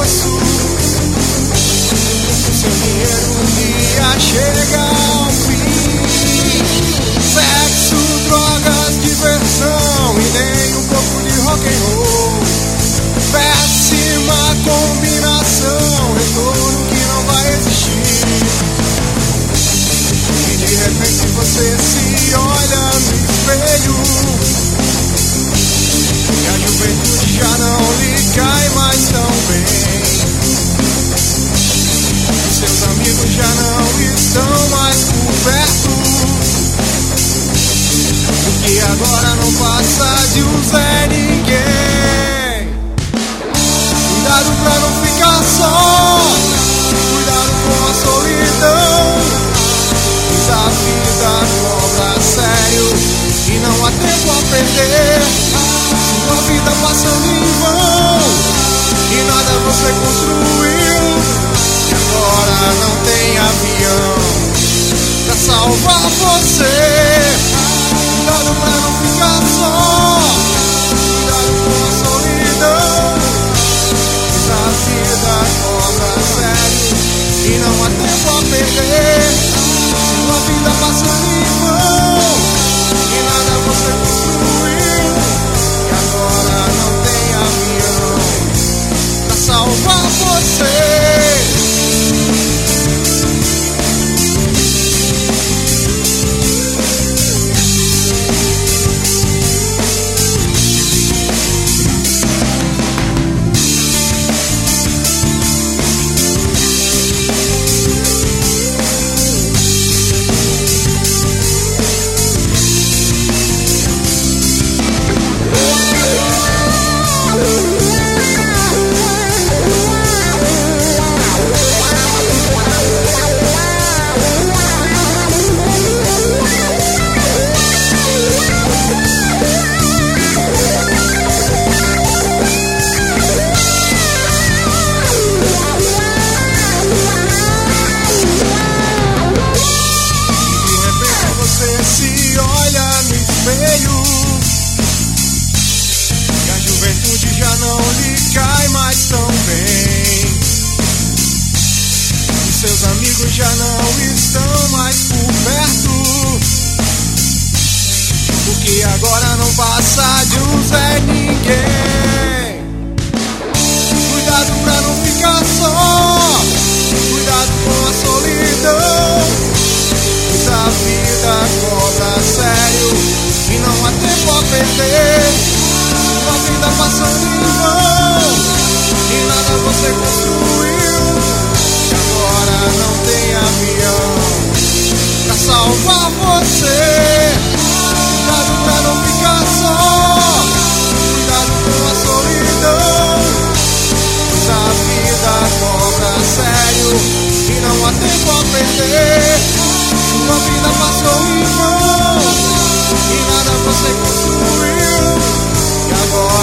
isso. O seu dinheiro um dia chega ao fim. Sexo, drogas, diversão e nem um pouco de rock and roll. Péssima combinação, retorno que não vai existir. E de repente você se olha no espelho e a juventude já não lhe cai mais tão bem. Os seus amigos já não estão mais por perto, porque agora não passa de um Zé Ninguém. Cuidado pra não ficar só, cuidado com a solidão, pois a vida cobra a sério e não há tempo a perder. Sua vida passando em vão e nada você construiu, e agora não tem avião pra salvar você. Cuidado pra não ficar só, cuidado com a solidão, pois a vida cobra a sério e não há tempo a perder. Sua vida passando em vão e nada você construiu, e agora não tem avião pra salvar você. E a juventude já não lhe cai mais tão bem. Os seus amigos já não estão mais por perto, porque agora não passa de um Zé Ninguém. Cuidado pra não ficar só, cuidado com a solidão, pois a vida cobra a sério e não há tempo a perder. Sua vida passando em vão e nada você construiu, e agora não tem avião pra salvar você. Cuidado pra não ficar só, cuidado com a solidão, pois a vida cobra a sério e não há tempo a perder. Sua vida passou em vão e nada você construiu, e agora